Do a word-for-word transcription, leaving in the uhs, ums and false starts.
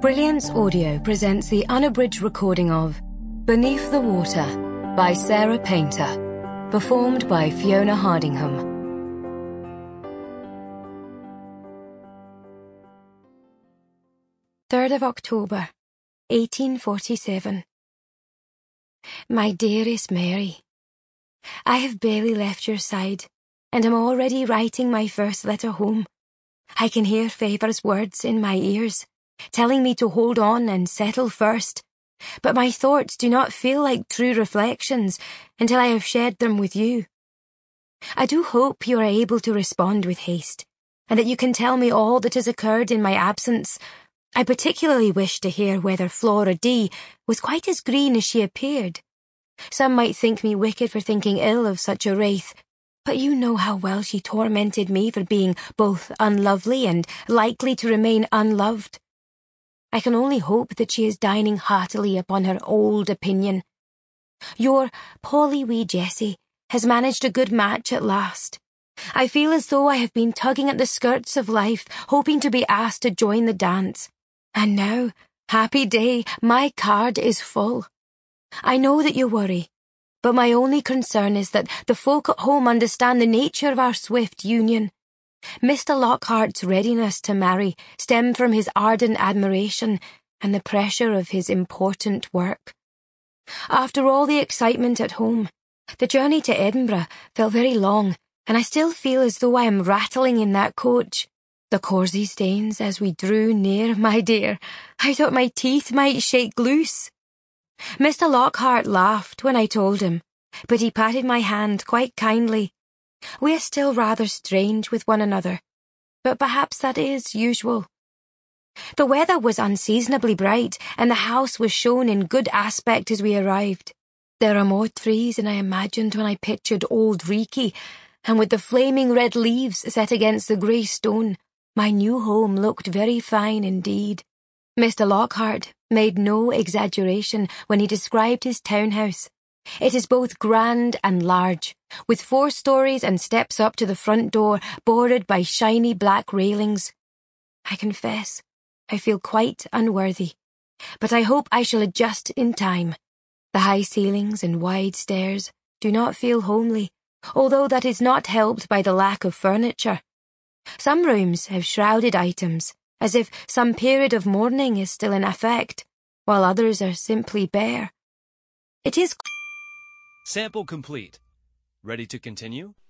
Brilliance Audio presents the unabridged recording of Beneath the Water by Sarah Painter, performed by Fiona Hardingham. third of October, eighteen forty-seven. My dearest Mary, I have barely left your side, and am already writing my first letter home. I can hear Favour's words in my ears, telling me to hold on and settle first, but my thoughts do not feel like true reflections until I have shared them with you. I do hope you are able to respond with haste, and that you can tell me all that has occurred in my absence. I particularly wish to hear whether Flora D was quite as green as she appeared. Some might think me wicked for thinking ill of such a wraith, but you know how well she tormented me for being both unlovely and likely to remain unloved. I can only hope that she is dining heartily upon her old opinion. Your Polly wee Jessie has managed a good match at last. I feel as though I have been tugging at the skirts of life, hoping to be asked to join the dance. And now, happy day, my card is full. I know that you worry, but my only concern is that the folk at home understand the nature of our swift union. Mister Lockhart's readiness to marry stemmed from his ardent admiration and the pressure of his important work. After all the excitement at home, the journey to Edinburgh felt very long, and I still feel as though I am rattling in that coach. The causey stains as we drew near, my dear. I thought my teeth might shake loose. Mister Lockhart laughed when I told him, but he patted my hand quite kindly. We are still rather strange with one another, but perhaps that is usual. The weather was unseasonably bright, and the house was shown in good aspect as we arrived. There are more trees than I imagined when I pictured old Reekie, and with the flaming red leaves set against the grey stone, my new home looked very fine indeed. Mister Lockhart made no exaggeration when he described his townhouse. It is both grand and large, with four stories and steps up to the front door bordered by shiny black railings. I confess, I feel quite unworthy, but I hope I shall adjust in time. The high ceilings and wide stairs do not feel homely, although that is not helped by the lack of furniture. Some rooms have shrouded items, as if some period of mourning is still in effect, while others are simply bare. It is... Sample complete. Ready to continue?